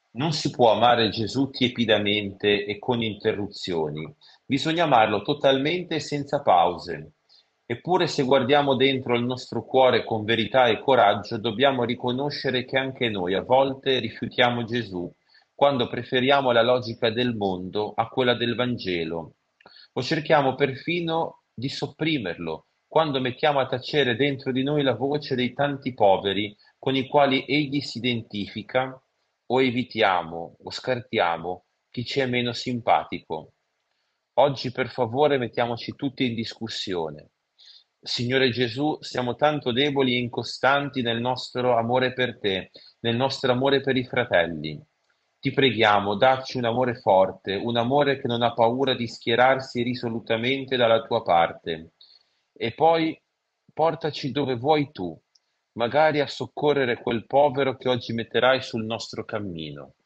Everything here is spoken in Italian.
Non si può amare Gesù tiepidamente e con interruzioni, bisogna amarlo totalmente e senza pause. Eppure, se guardiamo dentro il nostro cuore con verità e coraggio, dobbiamo riconoscere che anche noi a volte rifiutiamo Gesù, quando preferiamo la logica del mondo a quella del Vangelo, o cerchiamo perfino di sopprimerlo, quando mettiamo a tacere dentro di noi la voce dei tanti poveri con i quali egli si identifica o evitiamo o scartiamo chi ci è meno simpatico. Oggi, per favore, mettiamoci tutti in discussione. Signore Gesù, siamo tanto deboli e incostanti nel nostro amore per te, nel nostro amore per i fratelli. Ti preghiamo, dacci un amore forte, un amore che non ha paura di schierarsi risolutamente dalla tua parte. E poi portaci dove vuoi tu, magari a soccorrere quel povero che oggi metterai sul nostro cammino.